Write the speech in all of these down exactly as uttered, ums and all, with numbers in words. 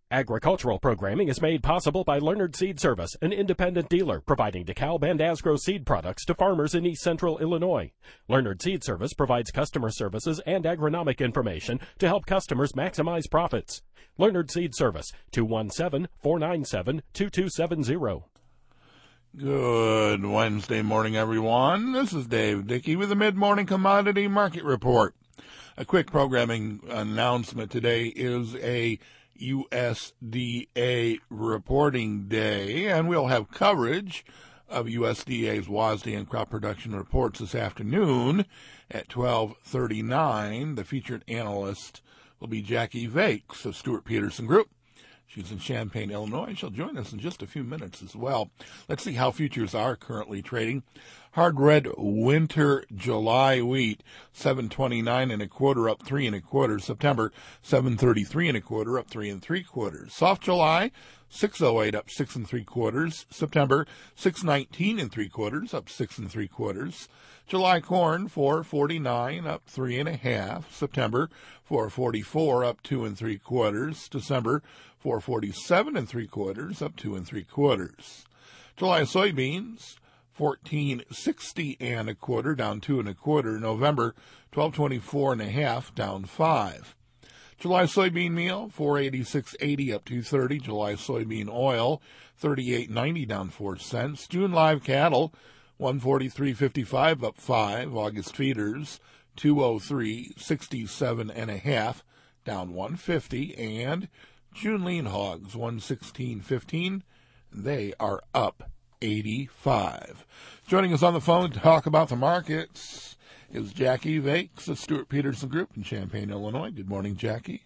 Agricultural programming is made possible by Leonard Seed Service, an independent dealer providing DeKalb and Asgrow seed products to farmers in East Central Illinois. Leonard Seed Service provides customer services and agronomic information to help customers maximize profits. Leonard Seed Service, two one seven, four nine seven, two two seven zero. Good Wednesday morning, everyone. This is Dave Dickey with the Mid-Morning Commodity Market Report. A quick programming announcement. Today is a U S D A reporting day, and we'll have coverage of U S D A's WASDE and crop production reports this afternoon at twelve thirty-nine. The featured analyst will be Jackie Vakes of Stewart Peterson Group. She's in Champaign, Illinois. She'll join us in just a few minutes as well. Let's see how futures are currently trading. Hard red winter July wheat, seven twenty-nine and a quarter, up three and a quarter. September, seven thirty-three and a quarter, up three and three quarters. Soft July, six oh eight, up six and three quarters. September, six nineteen and three quarters, up six and three quarters. July corn, four forty-nine, up three and a half. September, four forty-four, up two and three quarters. December, four forty-seven and three quarters, up two and three quarters. July soybeans, fourteen sixty and a quarter, down two and a quarter. November, twelve twenty-four and a half, down five. July soybean meal, four eighty-six eighty, up two thirty. July soybean oil, thirty-eight ninety, down four cents. June live cattle, one forty-three fifty-five, up five. August feeders, two oh three sixty-seven and a half, down one fifty. And June lean hogs, one sixteen fifteen, they are up eighty-five. Joining us on the phone to talk about the markets is Jackie Vakes of Stewart Peterson Group in Champaign, Illinois. Good morning, Jackie.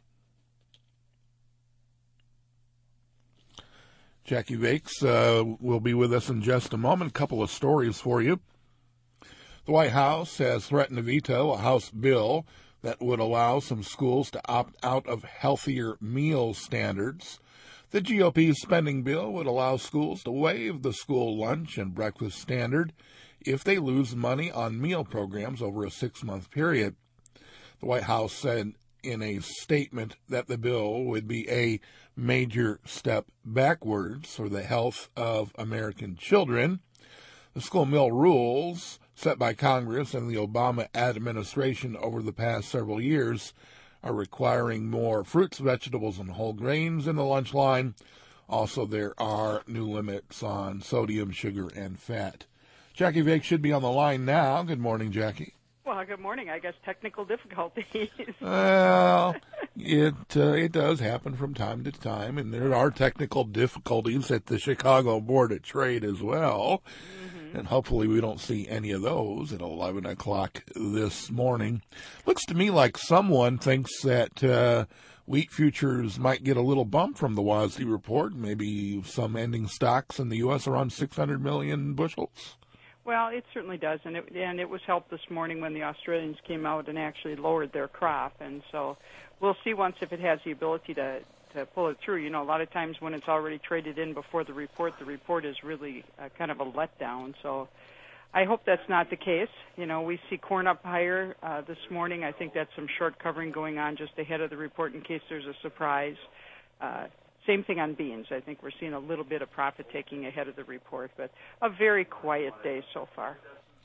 Jackie Vakes uh, will be with us in just a moment. A couple of stories for you. The White House has threatened to veto a House bill that would allow some schools to opt out of healthier meal standards. The G O P spending bill would allow schools to waive the school lunch and breakfast standard if they lose money on meal programs over a six-month period. The White House said in a statement that the bill would be a major step backwards for the health of American children. The school meal rules set by Congress and the Obama administration over the past several years are requiring more fruits, vegetables, and whole grains in the lunch line. Also, there are new limits on sodium, sugar, and fat. Jackie Vakes should be on the line now. Good morning, Jackie. Well, good morning. I guess technical difficulties. Well, it uh, it does happen from time to time, and there are technical difficulties at the Chicago Board of Trade as well. Mm-hmm. And hopefully we don't see any of those at eleven o'clock this morning. Looks to me like someone thinks that uh, wheat futures might get a little bump from the WASDE report, maybe some ending stocks in the U S around six hundred million bushels. Well, it certainly does, and it, and it was helped this morning when the Australians came out and actually lowered their crop, and so we'll see once if it has the ability to, to pull it through. You know, a lot of times when it's already traded in before the report, the report is really uh, kind of a letdown, so I hope that's not the case. You know, we see corn up higher uh, this morning. I think that's some short covering going on just ahead of the report in case there's a surprise. Uh, Same thing on beans. I think we're seeing a little bit of profit taking ahead of the report, but a very quiet day so far.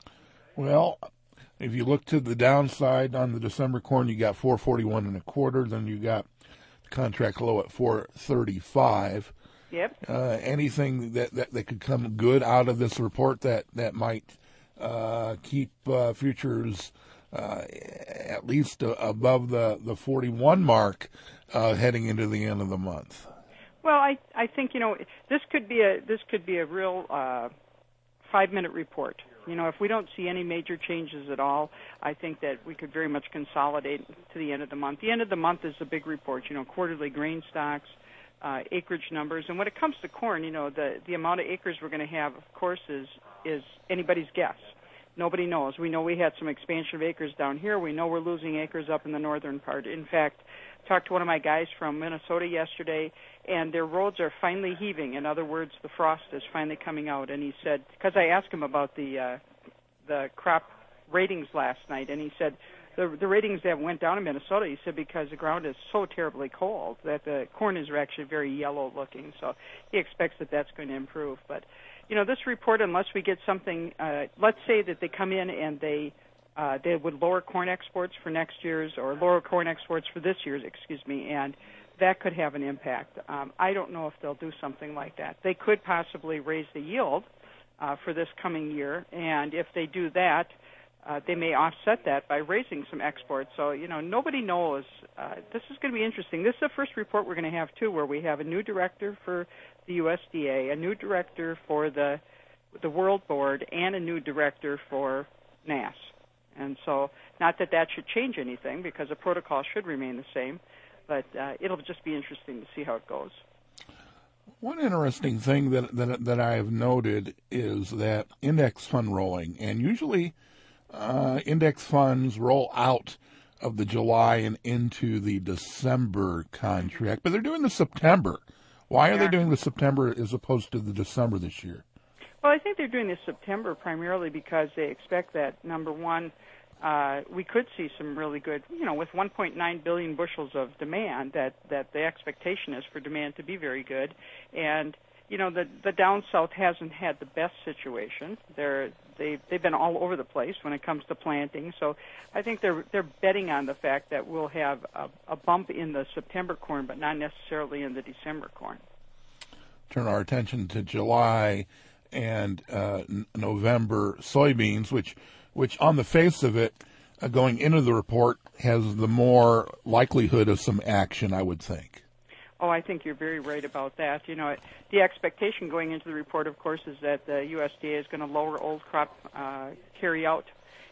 Well, if you look to the downside on the December corn, you got four forty-one and a quarter. Then you got the contract low at four thirty-five. Yep. Uh, anything that, that, that could come good out of this report that that might uh, keep uh, futures uh, at least uh, above the the forty-one mark uh, heading into the end of the month. Well, I, I think, you know, this could be a this could be a real uh, five-minute report. You know, if we don't see any major changes at all, I think that we could very much consolidate to the end of the month. The end of the month is a big report, you know, quarterly grain stocks, uh, acreage numbers. And when it comes to corn, you know, the, the amount of acres we're going to have, of course, is, is anybody's guess. Nobody knows. We know we had some expansion of acres down here. We know we're losing acres up in the northern part. In fact, talked to one of my guys from Minnesota yesterday, and their roads are finally heaving. In other words, the frost is finally coming out. And he said, because I asked him about the uh, the crop ratings last night, and he said the the ratings that went down in Minnesota, he said, because the ground is so terribly cold that the corn is actually very yellow looking. So he expects that that's going to improve. But, you know, this report, unless we get something, uh, let's say that they come in and they uh, they would lower corn exports for next year's or lower corn exports for this year's, excuse me, and that could have an impact. Um, I don't know if they'll do something like that. They could possibly raise the yield uh, for this coming year, and if they do that, uh, they may offset that by raising some exports. So, you know, nobody knows. Uh, this is going to be interesting. This is the first report we're going to have, too, where we have a new director for the U S D A, a new director for the the World Board, and a new director for N A S. And so, not that that should change anything, because the protocol should remain the same, but uh, it'll just be interesting to see how it goes. One interesting thing that, that that I have noted is that index fund rolling, and usually uh, index funds roll out of the July and into the December contract, but they're doing the September. Why are they doing the September as opposed to the December this year? Well, I think they're doing the September primarily because they expect that, number one, Uh, we could see some really good, you know, with one point nine billion bushels of demand, that, that the expectation is for demand to be very good. And, you know, the, the down south hasn't had the best situation. They're, they, they've been all over the place when it comes to planting. So I think they're, they're betting on the fact that we'll have a, a bump in the September corn, but not necessarily in the December corn. Turn our attention to July and uh, n- November soybeans, which which on the face of it, uh, going into the report, has the more likelihood of some action, I would think. Oh, I think you're very right about that. You know, the expectation going into the report, of course, is that the U S D A is going to lower old crop uh, carryout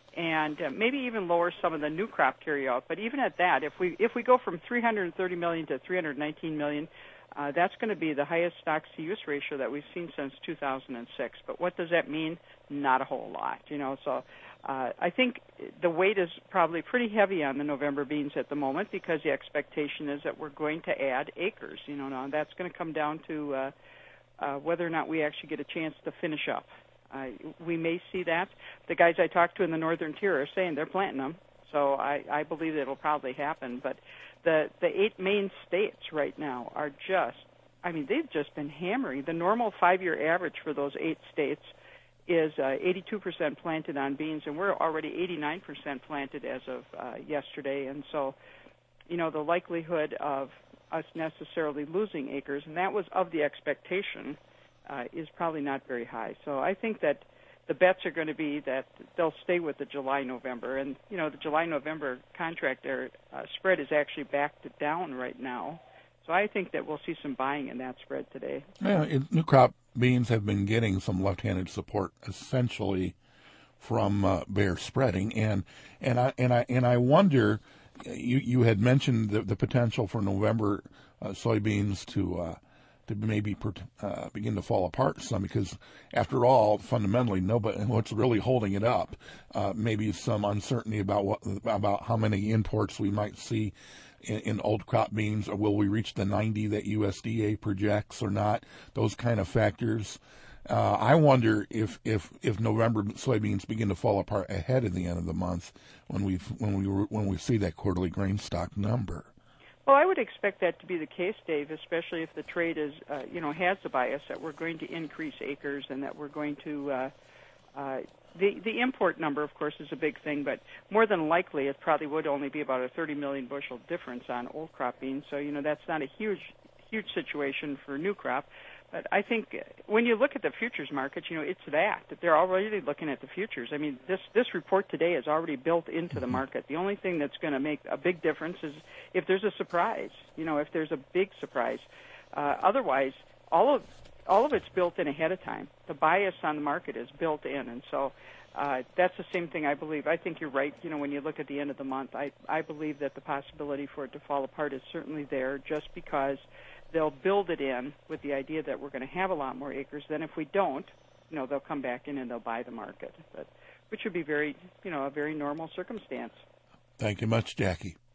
and uh, maybe even lower some of the new crop carryout. But even at that, if we if we go from three hundred thirty million to three hundred nineteen million, uh, that's going to be the highest stocks-to-use ratio that we've seen since two thousand six. But what does that mean? Not a whole lot, you know. So uh, I think the weight is probably pretty heavy on the November beans at the moment, because the expectation is that we're going to add acres. You know, now that's going to come down to uh, uh, whether or not we actually get a chance to finish up. Uh, we may see that. The guys I talked to in the northern tier are saying they're planting them, so I, I believe that it'll probably happen. But the the eight main states right now are just, I mean, they've just been hammering. The normal five-year average for those eight states is uh, eighty-two percent planted on beans, and we're already eighty-nine percent planted as of uh, yesterday. And so, you know, the likelihood of us necessarily losing acres, and that was of the expectation, uh, is probably not very high. So I think that the bets are going to be that they'll stay with the July-November. And, you know, the July-November contract there, uh, spread is actually back to down right now. So I think that we'll see some buying in that spread today. Yeah, it, new crop beans have been getting some left-handed support, essentially from uh, bear spreading, and and I and I and I wonder. You you had mentioned the, the potential for November uh, soybeans to uh, to maybe per, uh, begin to fall apart some, because after all, fundamentally, nobody what's really holding it up. Uh, maybe some uncertainty about what about how many imports we might see In, in old crop beans, or will we reach the ninety that U S D A projects or not? Those kind of factors. Uh, I wonder if, if, if November soybeans begin to fall apart ahead of the end of the month when we when we when we see that quarterly grain stock number. Well, I would expect that to be the case, Dave, especially if the trade is uh, you know has the bias that we're going to increase acres and that we're going to. Uh, uh, The the import number, of course, is a big thing, but more than likely it probably would only be about a thirty million bushel difference on old crop beans. So, you know, that's not a huge, huge situation for new crop. But I think when you look at the futures markets, you know, it's that. that They're already looking at the futures. I mean, this, this report today is already built into the market. The only thing that's going to make a big difference is if there's a surprise, you know, if there's a big surprise. Uh, otherwise, all of all of it's built in ahead of time. The bias on the market is built in, and so uh, that's the same thing I believe. I think you're right. You know, when you look at the end of the month, I, I believe that the possibility for it to fall apart is certainly there, just because they'll build it in with the idea that we're going to have a lot more acres. Then if we don't, you know, they'll come back in and they'll buy the market, but which would be very, you know, a very normal circumstance. Thank you much, Jackie.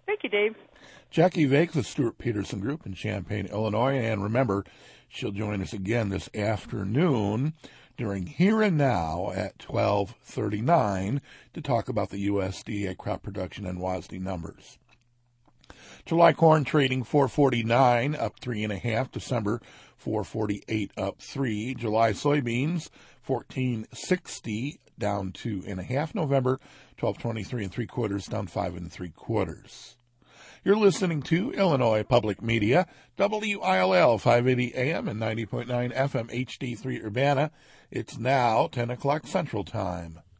Thank you, Dave. Jackie Vake, the Stuart Peterson Group in Champaign, Illinois. And remember, she'll join us again this afternoon during Here and Now at twelve thirty-nine to talk about the U S D A crop production and W A S D numbers. July corn trading four forty-nine, up three and a half. December four forty-eight, up three. July soybeans fourteen sixty, down two and a half. November twelve twenty-three and three quarters, down five and three quarters. You're listening to Illinois Public Media, W I L L five eighty A M and ninety point nine F M H D three Urbana. It's now ten o'clock Central Time.